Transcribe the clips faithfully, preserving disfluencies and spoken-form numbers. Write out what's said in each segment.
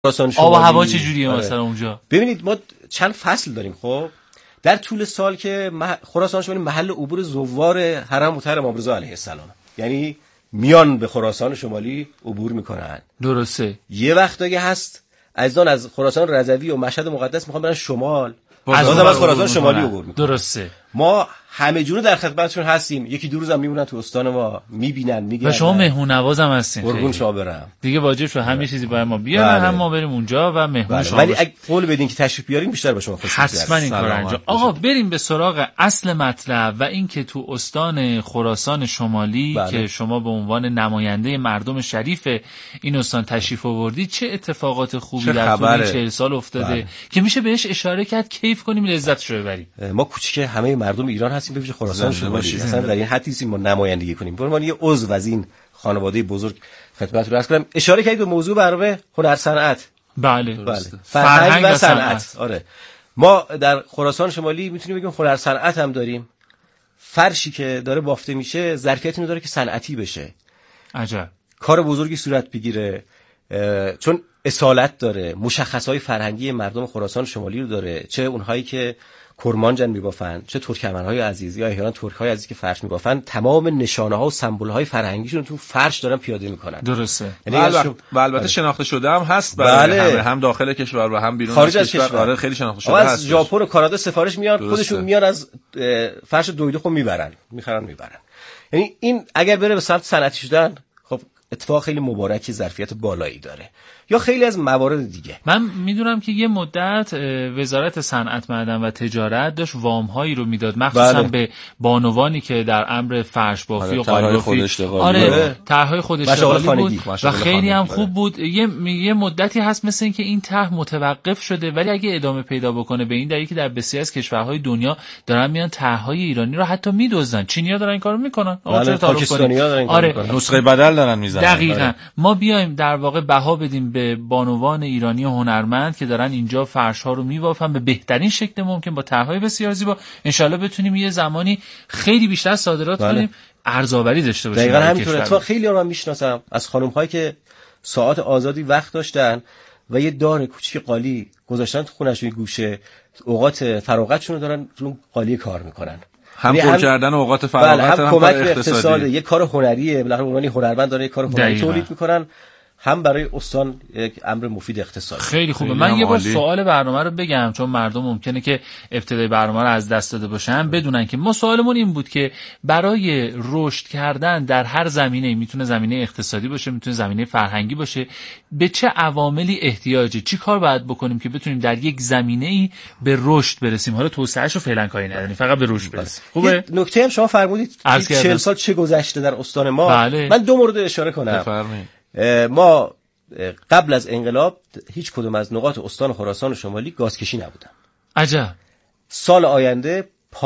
خراسان شمالی. آب و هوا چه جوریه آره. مثلا اونجا؟ ببینید ما چند فصل داریم. خب در طول سال که مح... خراسان شمالی محل عبور زوار حرم مطهر امام رضا علیه السلام، یعنی میان به خراسان شمالی عبور میکنن. درسته. یه وقتایی هست عزیزان از خراسان رضوی و مشهد مقدس میخوان برن شمال، از از خراسان شمالی عبور میکنن. درسته. ما همه جوره در خدمتشون هستیم. یکی دو روزم میمونن تو استان ما، میبینن، میگن. و شما مهمون نوازم هستین. قربون شما برم. دیگه واجب شد همه چیزی باید ما بیارن، هم ما بریم اونجا و مهمون شما. ولی اگه قول بدین که تشریف بیارین بیشتر به شما خوش میاد. حتما این کارو انجام. آقا بریم به سراغ اصل مطلب و این که تو استان خراسان شمالی بله. که شما به عنوان نماینده مردم شریف این استان تشریف آوردید، چه اتفاقات خوبی در طول چهل سال افتاده بله. که میشه بهش اشاره کرد، کیف کنیم، لذتش رو ببریم. ما کوچیک همه مردم ایران هستیم، ببینید خراسان شمالی اصلا در این حدی نیستیم ما نمایندگی کنیم. به عنوان یه عضو از این خانواده بزرگ خدمت رو عرض کنم. اشاره کردید به موضوع برنامه هنر صنعت. بله. بله. فرهنگ و صنعت. آره. ما در خراسان شمالی میتونیم بگیم هنر صنعت هم داریم. فرشی که داره بافته میشه ظرفیت اینو داره که صنعتی بشه. عجب. کار بزرگی صورت بگیره، چون اصالت داره، مشخصهای فرهنگی مردم خراسان شمالی رو داره، چه اونهایی که کرمانجن میبافن، چه ترکمن‌های عزیز یا احیانا ترک‌های عزیز که فرش میبافن، تمام نشانه‌ها و سمبول‌های فرهنگیشون تو فرش دارن پیاده میکنن. درسته. یعنی البته البته شناخته شده هم هست برای بله. همه، هم داخل کشور و هم بیرون خارج از کشور. کشور. آره خیلی شناخته شده هست. هست. از ژاپن و کانادا سفارش میاد، خودشون میان از فرش دویدو خود میبرن، میخرن میبرن. یعنی این اگر بره به سمت صنعتی شدن، خب اتفاق خیلی مبارکی، ظرفیت بالایی داره. یا خیلی از موارد دیگه. من میدونم که یه مدت وزارت صنعت، معدن و تجارت داشت وام‌هایی رو میداد، مخصوصا بله. به بانوانی که در امر فرش بافی و قالیبافی، آره طرح‌های خود اشتغالی بود و خیلی هم خوب بود. یه یه مدتی هست مثل این که این طرح متوقف شده، ولی اگه ادامه پیدا بکنه به این دلیل که در بسیاری از کشورهای دنیا دارن میان طرح‌های ایرانی رو حتی میدزدن. چینی‌ها دارن این کارو میکنن، آقا پاکستانی‌ها دارن آره نسخه بدل دارن میزنن. دقیقاً. ما بیایم در واقع بها بدیم به بانوان ایرانی هنرمند که دارن اینجا فرش ها رو میبافن به بهترین شکل ممکن با طرح‌های بسیار زیبا. انشالله بتونیم یه زمانی خیلی بیشتر صادرات بله. کنیم، ارزآوری داشته باشیم. دقیقاً همینطوره. تو خیلی ها من میشناسم از خانم‌هایی که ساعات آزادی وقت داشتن و یه دار کوچیک قالی گذاشتن تو خونه‌شون گوشه، اوقات فراغتشون رو دارن رو قالی کار میکنن. هم پر کردن اوقات فراغت، هم کمک به اقتصاد، یه کار هنریه، بالاخره عنوان هنرمند داره یه کار هنری تولید میکنن، هم برای استان یک امر مفید اقتصادی. خیلی خوبه. من یه بار سوال برنامه رو بگم، چون مردم ممکنه که ابتدای برنامه رو از دست داده باشن، بدونن که ما سوالمون این بود که برای رشد کردن در هر زمینه، میتونه زمینه اقتصادی باشه، میتونه زمینه فرهنگی باشه، به چه عواملی احتیاجه؟ چی کار باید بکنیم که بتونیم در یک زمینه‌ای به رشد برسیم؟ حالا توسعه‌شو فعلا کاری نداریم، فقط به رشد برسیم. خوبه؟ نکته هم شما فرمودید چهل سال چه گذشته در استان ما. بله. من دو مورد اشاره کنم. بفرمایید. ما قبل از انقلاب هیچ کدوم از نقاط استان خراسان شمالی گازکشی نبودن. عجب. سال آینده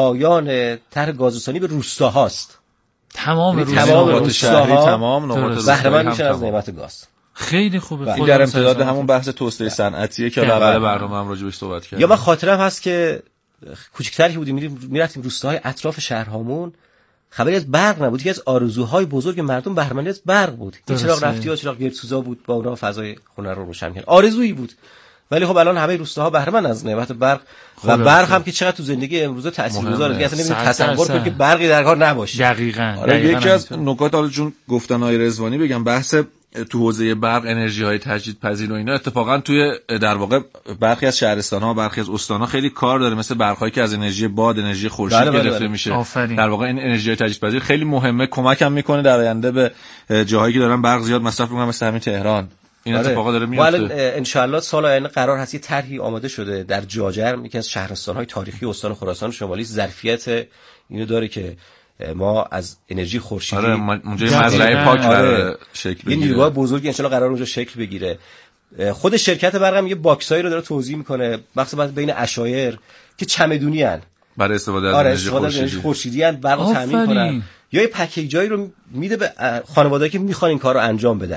پایان طرح گازرسانی به روستاهاست. تمام روستاها تمام نقاط بهره مند میشن از نعمت گاز. خیلی خوبه. این در امتداد همون بحث توسعه صنعتیه که اول برنامه هم راجع بهش صحبت کردیم. یا من خاطرم هست که کوچیک‌تر که بودیم میرفتیم روستاهای اطراف شهرهامون، خبری از برق نبود. یکی از آرزوهای بزرگ مردم بهره مندی از برق بود. این چراغ رفتی ها، چراغ گردسوزا بود، با اونها فضای خونه رو روشن کرد. آرزویی بود. ولی خب الان همه روستاها بهره مند از نعمت برق و برق هم که چقدر تو زندگی امروزه تاثیرگذاره دیگه، اصلا نمی‌تونی تصور کنی که برقی در کار نباشه. دقیقاً. آره یکی از نکات حالا چون گفتن آقای رضوانی بگم، بحث تو حوزه برق، انرژی های تجدیدپذیر و اینا اتفاقا توی در واقع برخی از شهرستان‌ها، برخی از استان‌ها خیلی کار داره، مثل برق‌هایی که از انرژی باد، انرژی خورشید بله بله گرفته بله. میشه. آفرین. در واقع این انرژی های تجدیدپذیر خیلی مهمه، کمک هم میکنه در آینده به جاهایی که دارن برق زیاد مصرف میکنن مثل همین تهران. این آره. اتفاقا داره میفته. ان شاء الله سال آینده قرار هست یه طرحی آماده شده در جاجرم، یکی از شهرستان‌های تاریخی استان خراسان شمالی، ظرفیت اینو داره که ما از انرژی خورشیدی آره اونجا مزرعه پاک آره. شکل بگیره. یه نیروگاه بزرگی ان شاء الله قرار اونجا شکل بگیره. خود شرکت برق هم یه باکسایی رو داره توضیح میکنه، مخصوصا بین عشایر که چمدونی ان برای استفاده از آره انرژی خورشیدی خورشیدی ان برق رو تامین کنن، یا یه پکیجایی رو میده به خانواده‌ای که میخوان این کارو انجام بدن.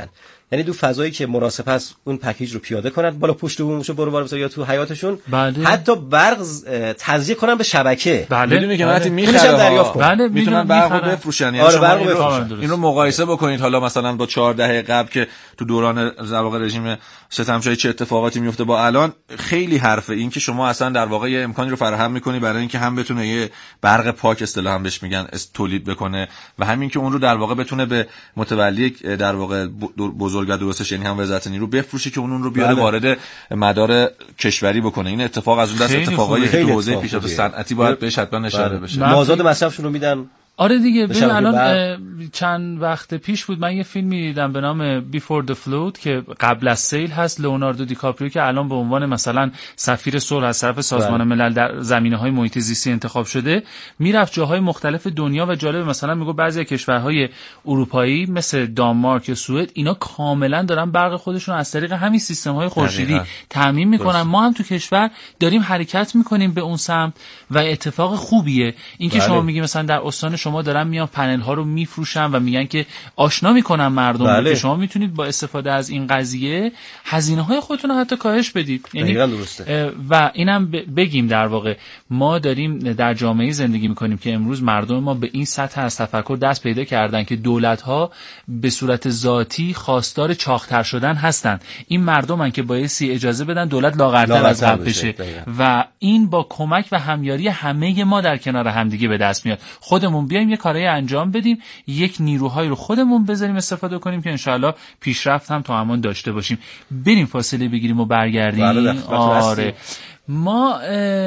یعنی دو فضایی که مناسب است اون پکیج رو پیاده کنن بالا پشت بومشو برو بار یا تو حیاتشون. بله. حتی برق تزریق کنن به شبکه. بله. میدونی که وقتی میخرن بله میتونن برقو بفروشن. یعنی آره شما برقو این, بفروشن. این رو مقایسه بکنید حالا مثلا با چهار دهه قبل که تو دوران در واقع رژیم ستمشاهی چه اتفاقاتی میفته با الان خیلی حرفه. این که شما اصلا در واقع یه امکانی رو فراهم میکنی برای اینکه هم بتونه یه برق پاک اصطلاحا بهش میگن تولید بکنه و همین که اون رو در واقع بتونه به متولی در واقع بزرگ و درستش یعنی هم وزارت نیرو بفروشه که اون رو بیاره بله. وارد مدار کشوری بکنه. این اتفاق از اون دست اتفاقای تو حوزه پیشرفت صنعتی باید بهش حتما اشاره بشه. مازاد مصرفشون رو میدن. آره دیگه ببین الان چند وقت پیش بود من یه فیلمی دیدم به نام بیفور د فلود که قبل از سیل هست. لئوناردو دیکاپریو که الان به عنوان مثلا سفیر صلح از طرف سازمان ملل در زمینه‌های محیط زیستی انتخاب شده میرفت جاهای مختلف دنیا و جالب مثلا میگه بعضی از کشورهای اروپایی مثل دانمارک یا سوئد اینا کاملا دارن برق خودشون از طریق همین سیستم‌های خورشیدی تامین میکنن. ما هم تو کشور داریم حرکت میکنیم به اون سمت و اتفاق خوبیه. اینکه شما میگی مثلا در استان شما دارن میان پنل ها رو میفروشن و میگن که آشنا میکنن مردم بله. که شما میتونید با استفاده از این قضیه هزینه های خودتون رو حتی کاهش بدید. یعنی و اینم بگیم در واقع ما داریم در جامعه زندگی میکنیم که امروز مردم ما به این سطح از تفکر دست پیدا کردن که دولت ها به صورت ذاتی خواستار چاق‌تر شدن هستن. این مردمن که بایستی اجازه بدن دولت لاغرتر از قبل بشه و این با کمک و همیاری همه ما در کنار همدیگه به دست میاد. خودمون بیایم یه کارایی انجام بدیم، یک نیروهایی رو خودمون بذاریم استفاده کنیم که انشالله پیشرفت هم تا همان داشته باشیم. بریم فاصله بگیریم و برگردیم. آره ما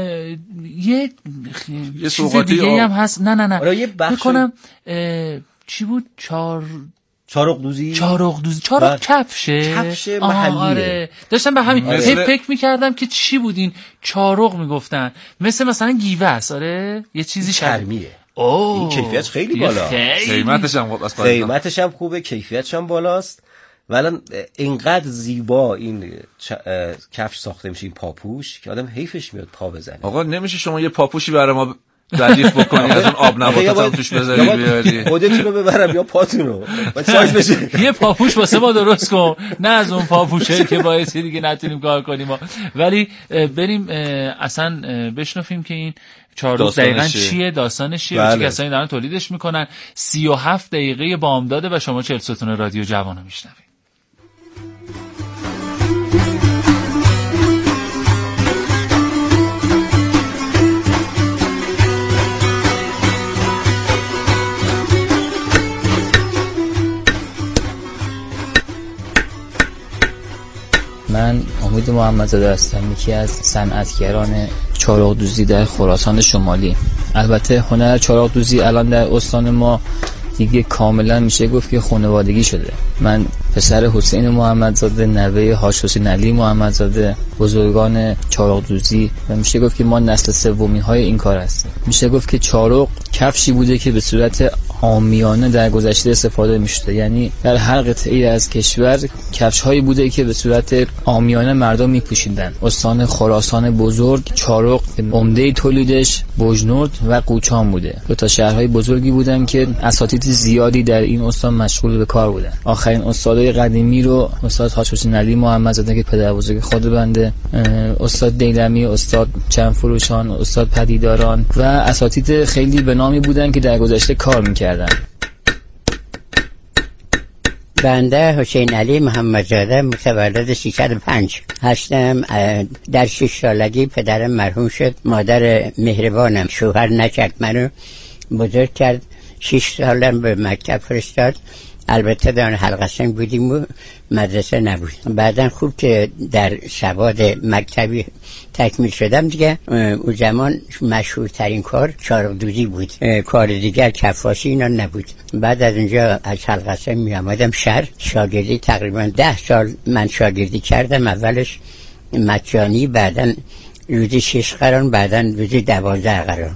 یه یه چیز دیگه هم هست. نه نه نه آره یه بخش بکنم چی بود؟ چار چارق دوزی چارق دوزی چارق کفشه کفشه محلیه. آره داشتم به همین آره. فکر می‌کردم که چی بود این چارق میگفتن مثل مثلا گیوه است. آره یه چیزی چرمیه. اوه این کیفیت خیلی بالا، قیمتش هم قیمتش هم خوبه، کیفیتش هم بالاست. ولی اینقدر زیبا این کفش ساخته میشه این پاپوش که آدم حیفش میاد پا بزنه. آقا نمیشه شما یه پاپوشی برای ما ردیف بکنید از اون آب نباتات هم توش بذارید بیارید؟ خودتون رو ببرم یا پاتون رو بعد سایز بشه. یه پاپوش واسه ما درست کن، نه از اون پاپوشه که باعث دیگه نتونیم کار کنیم ما. ولی بریم اصلا بشنویم که این چهار روز دقیقاً چیه، داستانش چیه، بله. چه کسایی دارن تولیدش میکنن. سی و هفت دقیقه بامداده و شما چهل ستون رادیو جوان رو میشنوید. من امید محمدزاده هستم، یکی از صنعتگران چارق دوزی در خراسان شمالی. البته هنر چارق دوزی الان در استان ما دیگه کاملا میشه گفت که خانوادگی شده. من پسر حسین محمدزاده، نوه حاج حسین علی محمدزاده، بزرگان چارق دوزی و میشه گفت که ما نسل سومی های این کار هستیم. میشه گفت که چارق کفشی بوده که به صورت عامیانه در گذشته استفاده میشده، یعنی در هر قطعه از کشور کفش هایی بوده که به صورت عامیانه مردم میپوشیدن. استان خراسان بزرگ چارق عمده تولیدش بوجنورد و قوچان بوده. دو تا شهرهای بزرگی بودن که اساتید زیادی در این استان مشغول به کار بودن. آخرین استادای قدیمی رو استاد حاج حسین علی محمدزاده که پدر بزرگ خود بنده، استاد دیلمی، استاد چنفروشان، استاد پدیداران و اساتید خیلی به نامی بودن که در گذشته کار میکردن. بنده حسین علی محمدزاده متولد سیصد و پنج هستم. در شش سالگی پدرم مرحوم شد. مادر مهربانم شوهر نکرد، منو بزرگ کرد. شش سالم به مکتب فرستاد. البته در حلقه سنگ بودیم و مدرسه نبود. بعدن خوب که در سواد مکتبی تکمیل شدم دیگه، اون زمان مشهورترین کار چارق دوزی بود، کار دیگر کفاشی اینا نبود. بعد از اونجا از حلقه سنگ می آمدم شهر شاگردی. تقریبا ده سال من شاگردی کردم. اولش مجانی، بعدن روزی شش قران، بعدن روزی دوازده قران.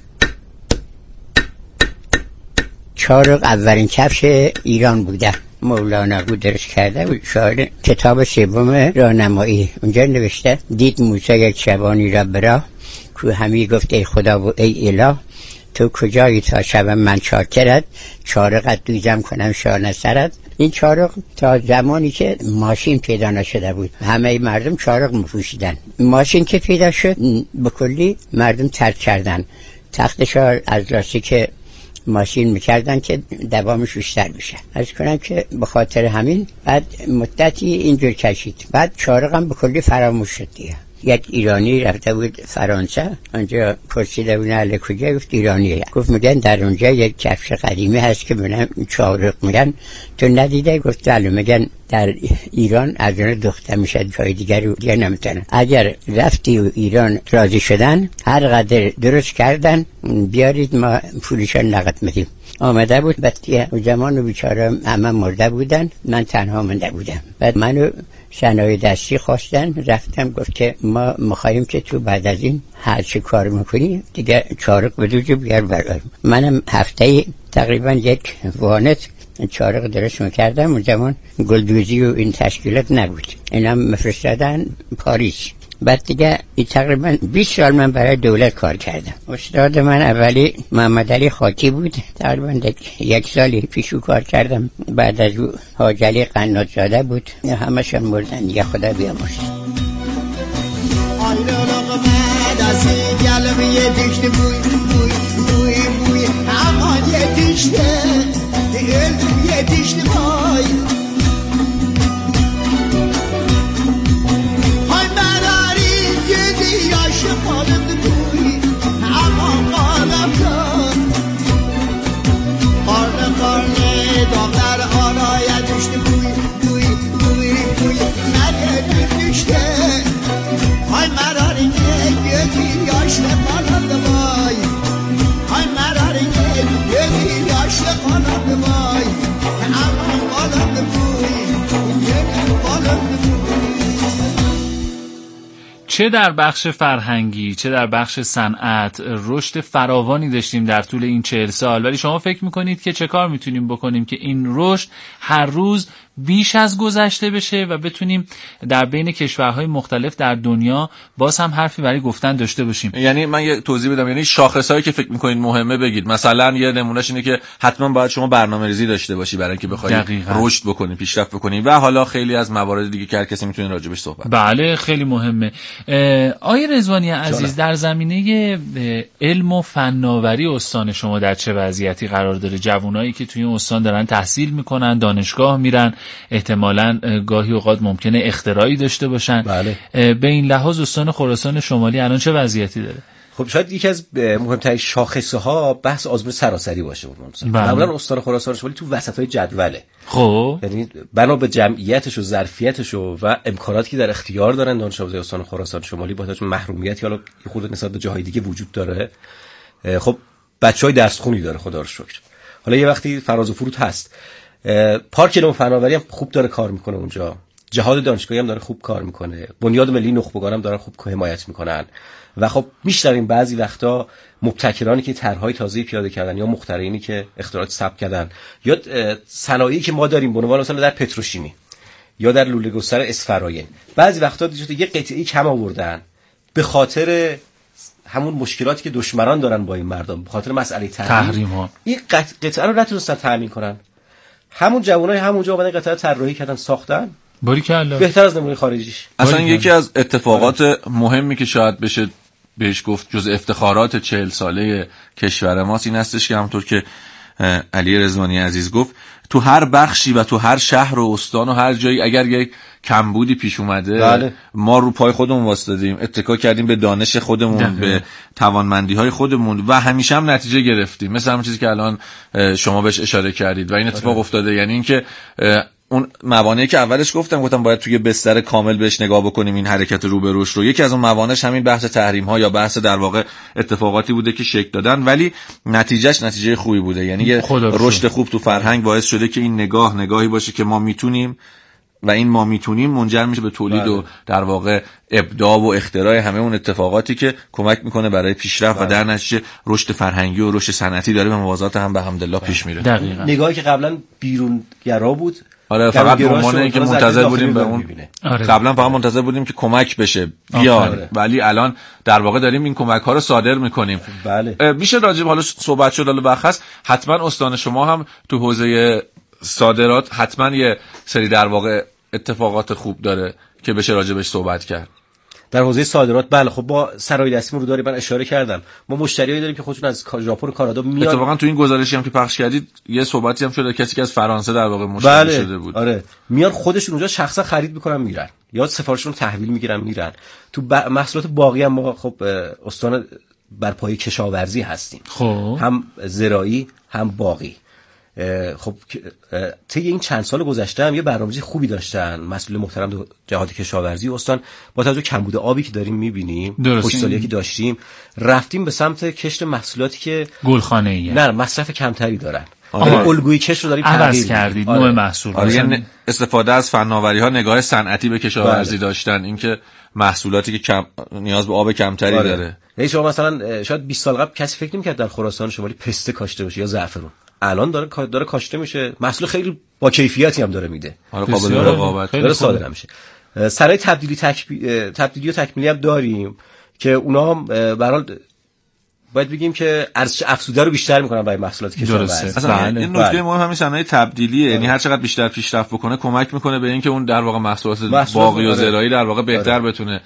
چارق اولین کفش ایران بوده. مولانا بود درست کرده بود. شاعر کتاب سوم راهنمایی اونجا نوشته دید موسی یک شبانی را برا، کو همی گفت ای خدا و ای اله، تو کجایی تا شبم من چاکرت، چارقت دوزم کنم شانه سرت. این چارق تا زمانی که ماشین پیدا نشده بود همه مردم چارق می‌پوشیدن. ماشین که پیدا شد به کلی مردم ترک کردن، تختشار از راستی که ماشین میکردن که دوامش بیشتر بشه. از کنم که به خاطر همین بعد مدتی اینجور کشید. بعد چارق هم به کلی فراموش شد دیگه. یک ایرانی رفته بود فرانسه، اونجا پرسیده بود اهل کجا؟ گفت ایرانیه. گفت میگن در اونجا یک کفش قدیمی هست که بنام چارق میگن، تو ندیده؟ گفت بله. میگن در ایران از اون دخته میشه، جای دیگر رو دیگه نمیتونه. اگر رفتی و ایران راضی شدن هر قدر درست کردن بیارید ما پولشان نقد میدیم. آمده بود. بعد اون زمان بیچاره همه مرده بودن، من تنها مونده بودم. بعد منو شنای دستی خواستن، رفتم گفت که ما میخوایم که تو بعد از این هر چی کار میکنی دیگه چارق بدوجه بیار برای منم. هفته تقریبا یک وانت چارق درست میکردم. اون زمان گلدوزی و این تشکیلات نبود، اینم مفرستادن پاریس. بعد دیگه تقریبا بیست سال من برای دولت کار کردم. استاد من اولی محمد علی خاکی بود، تقریبا یک سالی پیشو کار کردم. بعد از او حاج علی قنات زاده بود، همشون مردن دیگه، خدا بیامرزه. آینا لقمه دستی گلم یه دیشت بوی بوی بوی بوی امان یه دیشته دل تو یه دیشت بای های براری یه دیاش پالند بوی امان قالم کن قارن قارن داغر آرای دیشت بوی بوی بوی بوی نگه دیشته های مراری یه دیاش پالند بای های مراری یه دیاش پالند بای امان قالم بوی یه پالند بوی. چه در بخش فرهنگی چه در بخش صنعت رشد فراوانی داشتیم در طول این چهل سال، ولی شما فکر میکنید که چه کار میتونیم بکنیم که این رشد هر روز بیش از گذشته بشه و بتونیم در بین کشورهای مختلف در دنیا باز هم حرفی برای گفتن داشته باشیم؟ یعنی من یه توضیح بدم، یعنی شاخصایی که فکر میکنید مهمه بگید. مثلا یه نمونهش اینه که حتما باید شما برنامه‌ریزی داشته باشی برای اینکه بخوای رشد بکنی، پیشرفت بکنی، و حالا خیلی از موارد دیگه که هر کسی میتونه راجبش صحبت. بله خیلی مهمه. آقای رضوانی عزیز، در زمینه علم و فناوری استان شما در چه وضعیتی قرار داره؟ جوانایی که توی اون استان دارن تحصیل میکنن، دانشگاه میرن، احتمالاً گاهی اوقات ممکنه اختراعی داشته باشن. بله. به این لحاظ استان خراسان شمالی الان چه وضعیتی داره؟ خب شاید یکی از مهمترین شاخصه ها بحث آزمون سراسری باشه. معمولا استان خراسان شمالی تو وسطای جدوله. خب یعنی بنا به جمعیتش و ظرفیتش و, و امکاناتی که در اختیار دارن دانشگاه‌های استان خراسان شمالی، با توجه به محرومیتی حالا یه خورده نسبت به جاهای دیگه وجود داره، خب بچهای درس خونی داره خدا رو شکر. حالا یه وقتی فراز و فرود هست. پارک علم و فناوری هم خوب داره کار میکنه اونجا، جهاد دانشگاهی هم داره خوب کار میکنه، بنیاد ملی نخبگان هم دارن خوب حمایت میکنن. و خب میشنویم بعضی وقتا مبتکرانی که طرحهای تازه پیاده کردن یا مخترعینی که اختراعات ثبت کردن یا صنایعی که ما داریم به عنوان مثلا در پتروشیمی یا در لوله گستر اسفراین، بعضی وقتا دیگه یه قطعه‌ای کم آوردن به خاطر همون مشکلاتی که دشمنان دارن با این مردم، به خاطر مسئله تحریم ها این قطعه رو نتونستن تامین کنن. همون جوانای همونجا اومدن قطعه طراحی کردن، ساختن، باریکلا، بهتر از نمونه خارجیش. اصلا یکی از اتفاقات مهمی که شاید بشه بهش گفت جز افتخارات چهل ساله کشور ماست این هستش که همونطور که علی رضوانی عزیز گفت، تو هر بخشی و تو هر شهر و استان و هر جایی اگر یک کمبودی پیش اومده، بله. ما رو پای خودمون واسطادیم، اتکا کردیم به دانش خودمون، ده. به توانمندی های خودمون و همیشه هم نتیجه گرفتیم، مثل همون چیزی که الان شما بهش اشاره کردید و این اتفاق بله. افتاده. یعنی اینکه اون موانعی که اولش گفتم گفتم باید توی بستر کامل بهش نگاه بکنیم این حرکت رو به رشد رو. یکی از اون موانعش همین بحث تحریم ها یا بحث در واقع اتفاقاتی بوده که شکل دادن، ولی نتیجهش نتیجه خوبی بوده. یعنی یه رشد خوب تو فرهنگ باعث شده که این نگاه نگاهی باشه که ما میتونیم و این ما میتونیم منجر میشه به تولید بله. و در واقع ابداع و اختراع همه اون اتفاقاتی که کمک میکنه برای پیشرفت بله. و در نتیجه رشد فرهنگی و رشد صنعتی داره به موازات هم به حمدالله بله. پیش میره. دقیقاً. نگاهی که قبلا بیرونگرا بود، آره فقط به عنوان اینکه منتظر بودیم به اون آره. قبلا فقط منتظر بودیم که کمک بشه بیاد آره. ولی الان در واقع داریم این کمک ها رو صادر میکنیم. بله. میشه راجع به حالا صحبت شد، حالا بخص حتما استان شما هم تو حوزه صادرات حتما یه سری در واقع اتفاقات خوب داره که بشه راجبش صحبت کرد. در حوزه صادرات بله خب با سرای دستیمون رو داریم، من اشاره کردم ما مشتریایی داریم که خودشون از ژاپن و کانادا میان. اتفاقا تو این گزارشی هم که پخش کردید یه صحبتی هم شده کسی که از فرانسه در واقع مشتری بله. شده بود. آره میان خودشون اونجا شخصا خرید میکنن میرن یا سفارششون رو تحویل میگیرن میرن. تو ب... محصولات باقی هم ما خب استان بر پای کشاورزی هستیم، خب هم زراعی هم باقی. خب طی این چند سال گذشته هم یه برنامه‌ریزی خوبی داشتن مسئول محترم جهاد کشاورزی استان. با توجه کمبود آبی که داریم می‌بینیم، خوشسالی که داشتیم، رفتیم به سمت کشت محصولاتی که گلخانه‌ای نه مصرف کمتری دارن. آره. الگوی کش رو داریم تغییر کردید. آره. نوع محصول آره. مثلا... استفاده از فناوری‌ها، نگاه صنعتی به کشاورزی بله. داشتن، اینکه محصولاتی که کم... نیاز به آب کمتری آره. داره. یعنی شما مثلا شاید بیست سال قبل کسی فکر نمی‌کرد در خراسان شمالی پسته کاشته باشه یا زعفرون. الان داره داره کاشته میشه، محصول خیلی با کیفیتی هم داره میده، آره قابل رقابت داره صادر میشه. سرای تبدیلی تکبی... تبدیلی و تکمیلی هم داریم که اونا هم به هر حال باید بگیم که ارزش افزوده رو بیشتر میکنن برای محصولات کشاورزی. اصلا این نکته بله. مهم همین صنایع تبدیلیه، یعنی هر چقدر بیشتر پیشرفت بکنه کمک میکنه به اینکه اون در واقع محصولات باقی و زراعی در واقع بهتر آره. بتونه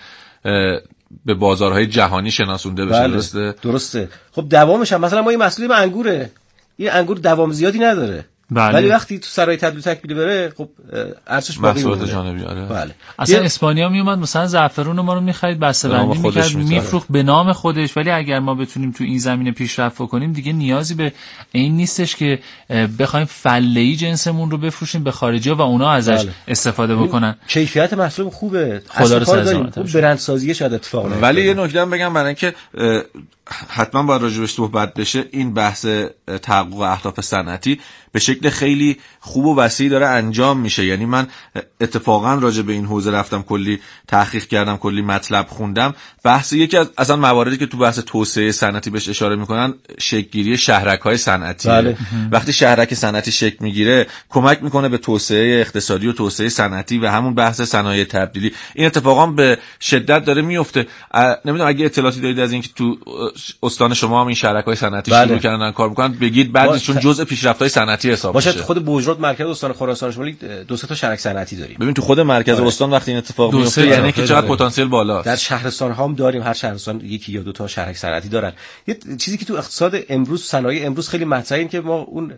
به بازارهای جهانی شناسونده بشه. بله. درسته درسته. خب دوامش هم مثلا ما این محصولی انگوره، این انگور دوام زیادی نداره بله. ولی وقتی تو سرای تبدیل تکمیلی بره خب ارزش باقی محصولات جانبی آره. بله. اصلا اسپانیا می اومد مثلا زعفرون ما رو می‌خرید بسته‌بندی می‌کرد میفروخت به نام خودش، ولی اگر ما بتونیم تو این زمینه پیشرفت کنیم دیگه نیازی به این نیستش که بخوایم فله‌ای جنسمون رو بفروشیم به خارجی‌ها و اونا ازش بله. استفاده بکنن. کیفیت محصول خوبه، خدا رو سزا خوب برندسازی شاید اتفاق نیفته. ولی یه نکته هم بگم برای اینکه حتما باید راجعش صحبت بشه، این بحث تحقق اهداف صنعتی به شکل خیلی خوب و وسیع داره انجام میشه. یعنی من اتفاقا راجع به این حوزه رفتم کلی تحقیق کردم، کلی مطلب خوندم. بحث یکی از اصلا مواردی که تو بحث توسعه صنعتی بهش اشاره میکنن شکل‌گیری شهرک‌های صنعتی. بله. وقتی شهرک صنعتی شکل میگیره کمک میکنه به توسعه اقتصادی و توسعه صنعتی و همون بحث صنایع تبدیلی. این اتفاقا به شدت داره میفته. نمیدونم اگه اطلاعاتی دارید از اینکه تو استان شما هم این شهرک‌های صنعتی بله. شروع کردن کار میکنن بگید، بعدشون جزء پیشرفت‌های صنعتی حساب باشه. میشه. خود بوجرد مرکز استان خراسان شمالی دو سه تا شهرک صنعتی داریم. ببین تو خود مرکز آره. استان وقتی این اتفاق میفته یعنی که چقدر پتانسیل بالاست. در شهرستان ها هم داریم، هر شهرستان یکی یا دو تا شهرک صنعتی دارن. یه چیزی که تو اقتصاد امروز، صنایع امروز خیلی مطرحه این که ما اون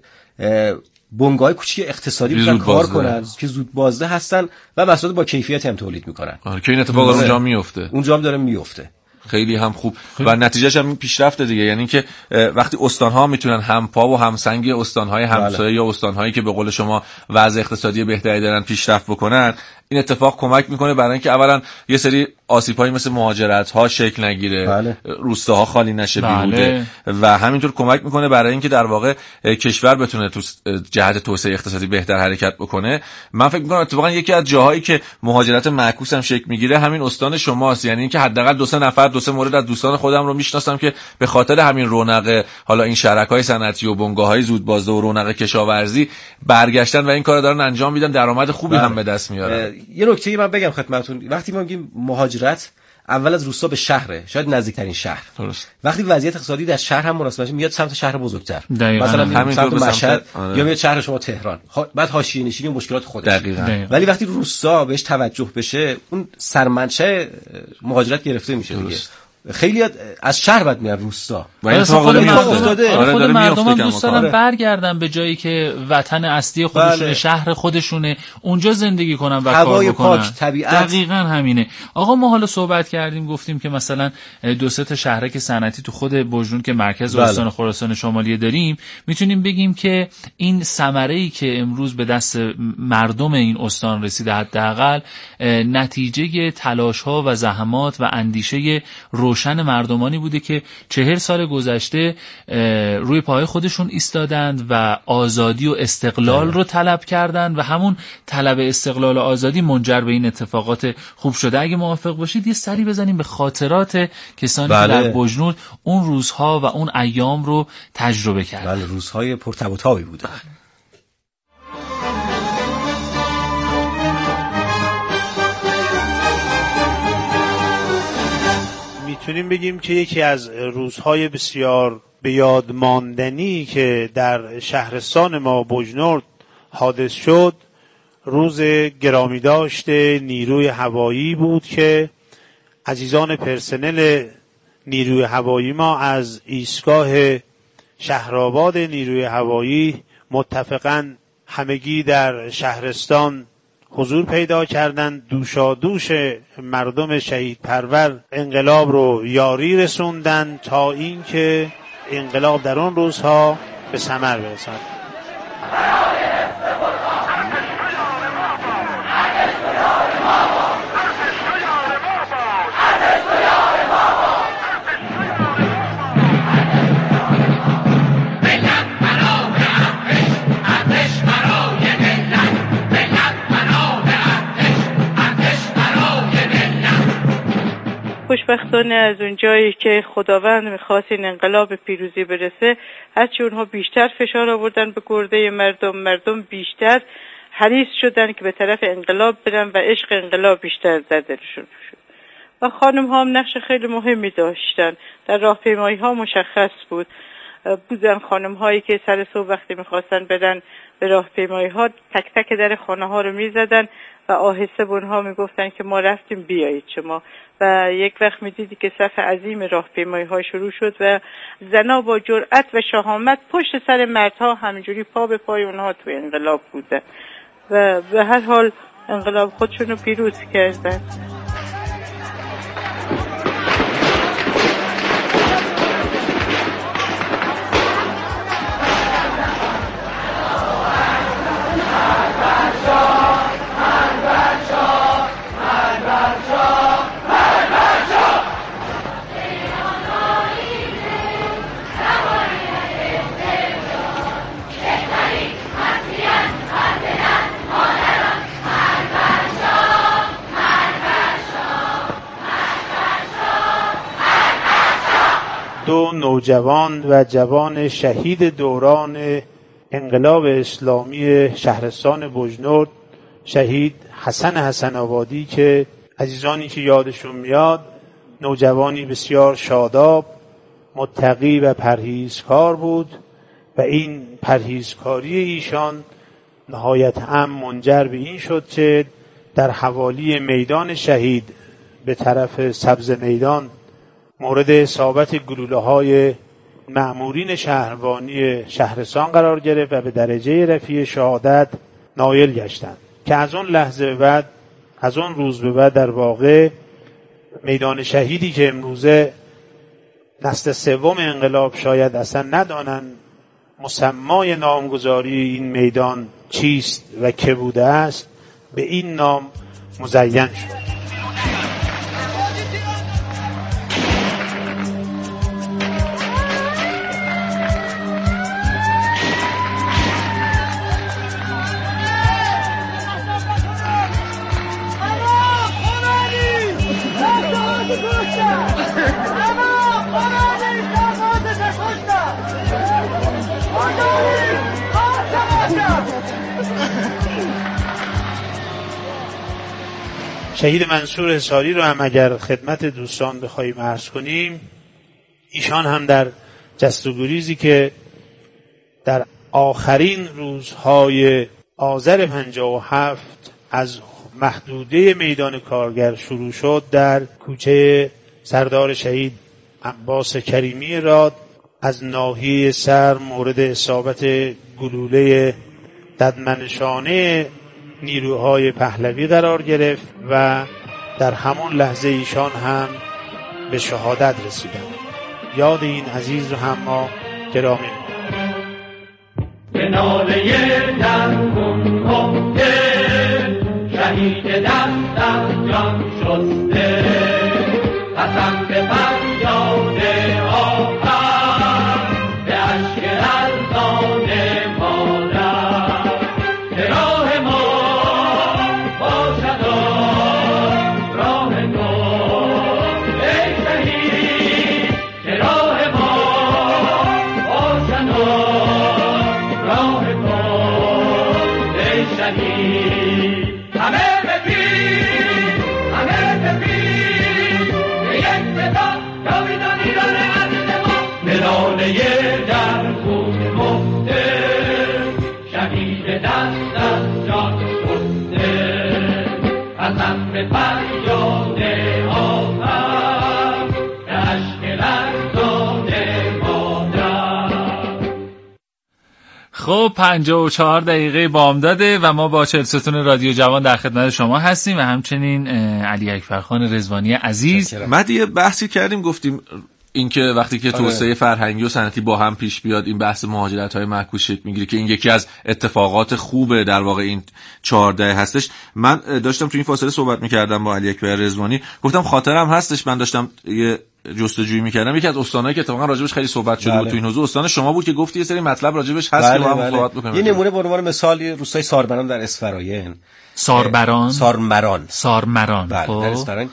بنگاه کوچیک اقتصادی بتونن کار کنن که زود بازده هستن و محصولات با کیفیت هم تولید میکنن. آره که این اتفاق آره. اونجا میفته. اونجا هم داره میفته. خیلی هم خوب و نتیجهش هم پیشرفت دیگه. یعنی که وقتی استان‌ها میتونن هم پا و هم سنگ استان‌های همسایه یا استان‌هایی که به قول شما وضع اقتصادی بهتری دارن پیشرفت بکنن، این اتفاق کمک میکنه برای اینکه اولا یه سری آسیب‌هایی مثل مهاجرت‌ها شکل نگیره، بله. روستاها خالی نشه بله. بیهوده و همینطور کمک میکنه برای اینکه در واقع کشور بتونه تو جهت توسعه اقتصادی بهتر حرکت بکنه. من فکر میکنم اتفاقا یکی از جاهایی که مهاجرت معکوس هم شکل میگیره همین استان شماست. یعنی اینکه حداقل دو سه نفر دو سه مورد از دوستان خودم رو میشناسم که به خاطر همین رونق حالا این شرکای صنعتی و بنگاه‌های زودبازده و رونق کشاورزی برگشتن و این کارو دارن انجام میدن، درآمد خوبی بله. هم به دست میارن. یه نکته من بگم خدمتتون، وقتی ما میگیم مهاجرت اول از روستا به شهره، شاید نزدیکترین شهر. درست. وقتی وضعیت اقتصادی در شهر هم مناسب باشه میاد سمت شهر بزرگتر، مثلا همین سمت مشهد آره. یا میاد شهر شما تهران، بعد حاشیه نشینی و مشکلات خودش. دقیقاً. دقیقاً. ولی وقتی روستا بهش توجه بشه اون سرمنشأ مهاجرت گرفته میشه دیگه. خیلی از شهر بعد میاد روستا و این اتفاق افتاده. آره خود مردم هم دوست دارن برگردن به جایی که وطن اصلی خودشونه، بله. شهر خودشونه، اونجا زندگی کنن و کار بکنن. پاک، طبیعت. دقیقاً همینه. آقا ما حالا صحبت کردیم گفتیم که مثلا دو سه تا شهرک صنعتی تو خود بوجنور که مرکز بله. استان خراسان شمالی داریم، میتونیم بگیم که این ثمره‌ای که امروز به دست مردم این استان رسیده حداقل نتیجه تلاش‌ها و زحمات و اندیشه روشن مردمانی بوده که چهل سال گذشته روی پای خودشون ایستادند و آزادی و استقلال بله. رو طلب کردند و همون طلب استقلال و آزادی منجر به این اتفاقات خوب شده. اگه موافق باشید یه سری بزنیم به خاطرات کسانی بله. که در بوجنور اون روزها و اون ایام رو تجربه کردن. بله روزهای پرتب و تابی بوده. میتونیم بگیم که یکی از روزهای بسیار به یاد ماندنی که در شهرستان ما بوجنور حادث شد روز گرامی داشت نیروی هوایی بود که عزیزان پرسنل نیروی هوایی ما از ایستگاه شهرآباد نیروی هوایی متفقاً همگی در شهرستان حضور پیدا کردند، دوشا دوش مردم شهید پرور انقلاب رو یاری رسوندن تا اینکه انقلاب در اون روزها به ثمر برسد. خوشبختانه از اونجایی که خداوند میخواست این انقلاب به پیروزی برسه، هرچی اونها بیشتر فشار آوردن به گرده مردم، مردم بیشتر حریص شدن که به طرف انقلاب برن و عشق انقلاب بیشتر در دلشون شد. و خانم ها هم نقش خیلی مهمی داشتن. در راهپیمایی ها مشخص بود، بودن خانم هایی که سر صبح وقتی میخواستن برن به راهپیمایی ها تک تک در خانه ها رو میزدن و آهسته به اونها میگفتن که ما رفتیم بیایید شما. و یک وقت میدیدی که صف عظیم راهپیمایی ها شروع شد و زنا با جرأت و شهامت پشت سر مردها همینجوری پا به پای اونها توی انقلاب بودن و به هر حال انقلاب خودشونو پیروز کردن. دو نوجوان و جوان شهید دوران انقلاب اسلامی شهرستان بجنورد، شهید حسن حسن آبادی که عزیزانی که یادشون میاد نوجوانی بسیار شاداب، متقی و پرهیزکار بود و این پرهیزکاری ایشان نهایت ام منجر به این شد که در حوالی میدان شهید به طرف سبز میدان مورد اصابت گلوله‌های مأمورین شهربانی شهرستان قرار گرفت و به درجه رفیع شهادت نایل گشتند که از اون لحظه به بعد، از اون روز به بعد در واقع میدان شهیدی که امروزه نسل سوم انقلاب شاید اصلا ندانن مسمای نامگذاری این میدان چیست و که بوده است، به این نام مزین شد. شهید منصور حصاری رو هم اگر خدمت دوستان بخوایم عرض کنیم، ایشان هم در جست و گریزی که در آخرین روزهای آذر پنجاه و هفت از محدوده میدان کارگر شروع شد، در کوچه سردار شهید عباس کریمی راد از ناحیه سر مورد اصابت گلوله ددمنشانه نیروهای پهلوی قرار گرفت و در همون لحظه ایشان هم به شهادت رسیدند. یاد این عزیز رو هم ما گرامی می‌داریم. به ناله دندون خفته شهید دستم جان شده، قسم به فریاد آخر به اشک ارزان مادر، که راه ما باشد راه تو ای شهید، که راه ما باشد راه تو خب پنجاه و چهار دقیقه بامداده و ما با چهل ستون رادیو جوان در خدمت شما هستیم و همچنین علی اکبرخان رضوانی عزیز. ما یه بحثی کردیم گفتیم اینکه وقتی که توسعه فرهنگی و صنعتی با هم پیش بیاد این بحث مهاجرت‌های معکوس شکل میگیره که این یکی از اتفاقات خوبه در واقع این چهارده هستش. من داشتم تو این فاصله صحبت می‌کردم با علی اکبر رضوانی، گفتم خاطرم هستش من داشتم یه جستجویی می‌کردم، یکی از استانایی که اتفاقا راجبش خیلی صحبت شده بود تو این حوزه استان شما بود که گفتی یه سری مطلب راجبش هست که با هم صحبت بکنیم. یه نمونه به عنوان مثال روستای ساربران در اسفراین. ساربران سارمران سارمران بله در اسفراین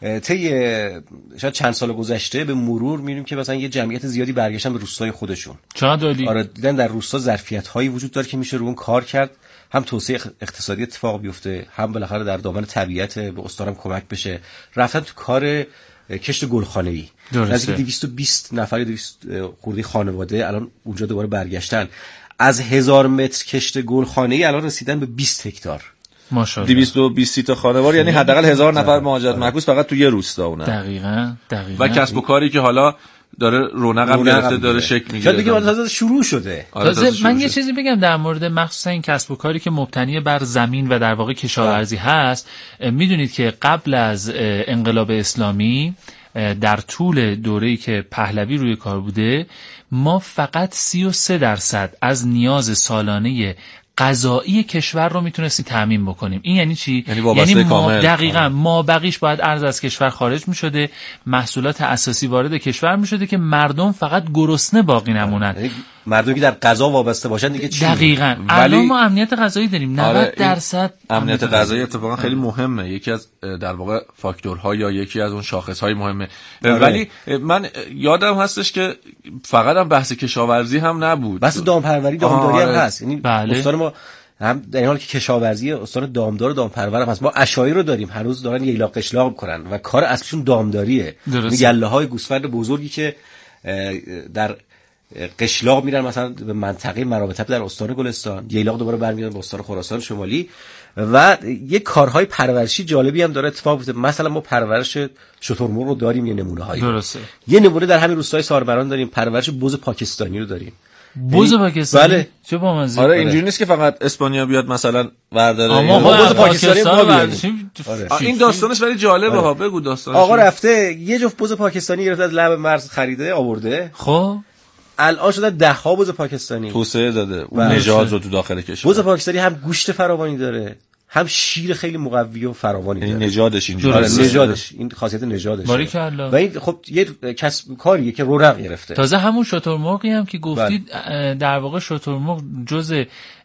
طی شاید چند سال گذشته به مرور می‌بینیم که مثلا یه جمعیت زیادی برگشتن به روستای خودشون. چقدر عالی. آره دیدن در روستا ظرفیت‌هایی وجود داره که میشه رو اون کار کرد، هم توسعه اقتصادی اتفاق بیفته، هم بالاخره در دامن طبیعت به استانم کمک بشه. رفتن تو کار کشت گلخانه‌ای. نزدیک دویست و بیست نفر دویست خورده خانواده الان اونجا دوباره برگشتن. از هزار متر کشت گلخانه‌ای الان رسیدن به بیست هکتار. ماشاءالله. دویست و بیست تا خانوار یعنی حداقل هزار نفر مهاجرت معکوس فقط تو یه روستا اونه. دقیقاً دقیقاً. و کسب و کاری که حالا داره رونق هم گرفته، داره شکل میگیره. شاید بگیم تازه شروع شده. تازه من یه چیزی بگم در مورد مخصوصا این کسب و کاری که مبتنی بر زمین و در واقع کشاورزی هست. میدونید که قبل از انقلاب اسلامی در طول دوره‌ای که پهلوی روی کار بوده ما فقط سی و سه درصد از نیاز سالانه غذایی کشور رو میتونستیم تامین بکنیم. این یعنی چی؟ یعنی, یعنی ما دقیقاً ما بقیش باید ارز از کشور خارج میشده، محصولات اساسی وارد کشور میشده که مردم فقط گرسنه باقی نمونن. یعنی مردمی که در غذا وابسته باشن دیگه چی؟ دقیقاً. الان ما امنیت غذایی داریم. نود درصد امنیت غذایی اتفاقا خیلی مهمه، یکی از در واقع فاکتورها یا یکی از اون شاخص‌های مهمه. ولی من یادم هستش که فقط هم بحث کشاورزی هم نبود، بحث دامپروری دامداری هم هست. یعنی استان ما هم در این حال که کشاورزی استان دامدار و دامپرور هم هست. ما عشایی رو داریم هنوز دارن ییلاق قشلاق میکنن و کار اصلیشون دامداریه. گله‌های گوسفند بزرگی که در قشلاق میرن مثلا به منطقه مرابطه در استان گلستان، ییلاق دوباره برمیگردن به استان خراسان شمالی و یه کارهای پرورشی جالبی هم داره اتفاق میفته. مثلا ما پرورش شترمرغ رو داریم، یه نمونه هایی درسته. یه نمونه در همین روستای ساربران داریم، پرورش بز پاکستانی رو داریم. بز پاکستانی؟ بله. چه بامزه. آره اینجوری نیست که فقط اسپانیا بیاد مثلا ورداره. ما بز پاکستانی ما برداشتیم. این داستانش ولی جالبه ها. بگو داستانش. آقا رفته یه جفت بز پاکستانی گرفته از لب مرز خریده آورده. خب الان شده ده ها بز پاکستانی توسعه داده اون نژاد رو تو داخل کشور. بز پاکستانی هم گوشت فراوانی داره، هم شیر خیلی مقوی و فراوانی داره. این نژادش اینجوریه. آره نژادش، این خاصیت نژادشه. و این خب یه کسب کاریه که رونق گرفته. تازه همون شترمرغی هم که گفتید در واقع شترمرغ جزء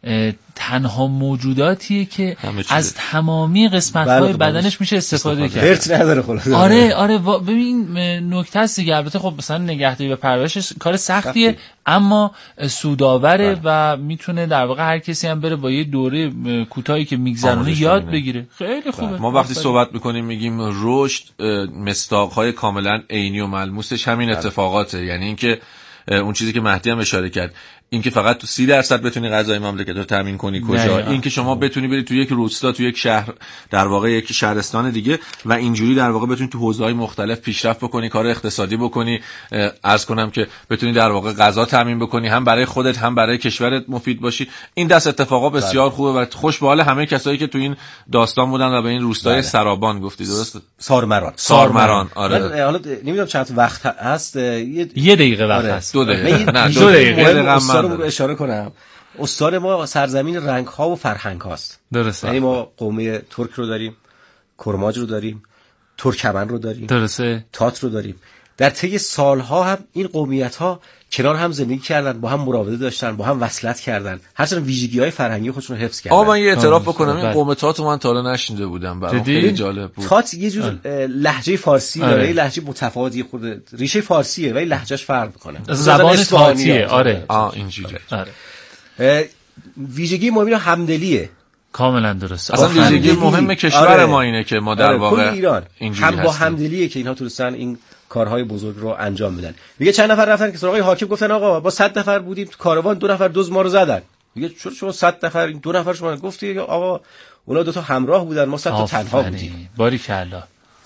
تنها موجوداتیه که از تمامی قسمت‌های بدنش میشه استفاده کرد. هرت نداره خلاصه. آره آره ببین نکته است دیگه. البته خب مثلا نگهداری و پرورشش کار سختیه سختی. اما سودآوره و میتونه در واقع هر کسی هم بره با یه دوره کوتاهی که میگذرونه یاد بگیره. خیلی خوبه. ما وقتی صحبت میکنیم میگیم رشد مصداق‌های کاملا عینی و ملموسش همین اتفاقاته. یعنی اینکه اون چیزی که مهدی هم اشاره کرد، اینکه فقط تو سی درصد بتونی غذای مملکت رو تامین کنی کجا، اینکه شما بتونی بری تو یک روستا تو یک شهر در واقع یک شهرستان دیگه و اینجوری در واقع بتونی تو حوزه‌های مختلف پیشرفت بکنی، کار اقتصادی بکنی، عرض کنم که بتونی در واقع غذا تامین بکنی، هم برای خودت هم برای کشورت مفید باشی. این دست اتفاقا بسیار خوبه و خوش به حال همه کسایی که تو این داستان بودن و به این روستای سرابان گفتی درست؟ سارمران. سارمران آره. حالا نمیدونم چند وقت هست، یه دقیقه وقت هست. دو دقیقه. نه دو دقیقه استان رو اشاره کنم. استان ما سرزمین رنگ ها و فرهنگ هاست. درسته. یعنی ما قومی ترک رو داریم، کرماج رو داریم، ترکمن رو داریم، درسته، تات رو داریم. در طی سالها هم این قومیت ها کنار هم زندگی کردن، با هم مراوده داشتن، با هم وصلت کردن، هرچند ویژگی‌های فرهنگی خودشون رو حفظ کردن. آ من یه اعتراف بکنم این قوم تات رو من تا حالا نشنیده بودم، برام خیلی جالب بود. تات یه جور لهجه فارسی داره، یه لهجه متفاوتی، خود ریشه فارسیه ولی لهجهش فرق می‌کنه. زبان تاتیه. آره آ اینجوریه. آره. ویژگی مهمی همدلیه. کاملا درسته. اصلا ویژگی مهم کشور آره. ما اینه که ما در آره. واقع ایران هم با همدلیه که اینها تونستن این کارهای بزرگ رو انجام بدن. میگه چند نفر رفتن که سراغ حاکم گفتن آقا با صد نفر بودیم تو کاروان، دو نفر دزد ما رو زدن. میگه چرا شما صد نفر این دو نفر شما گفتی آقا اونا دو تا همراه بودن، ما صد تا تنها بودیم. باریکلا.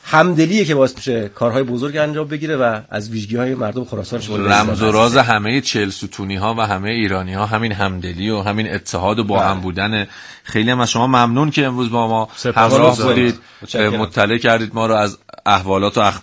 همدلیه که باعث میشه کارهای بزرگ انجام بگیره و از ویژگی‌های مردم خراسان شما رمز و راز همه چهل ستونی ها و همه ایرانی ها همین همدلی و همین اتحاد و با هم بودن. خیلی هم از شما ممنون که امروز با ما همراه بودید، مطلع کردید ما رو از احوالات و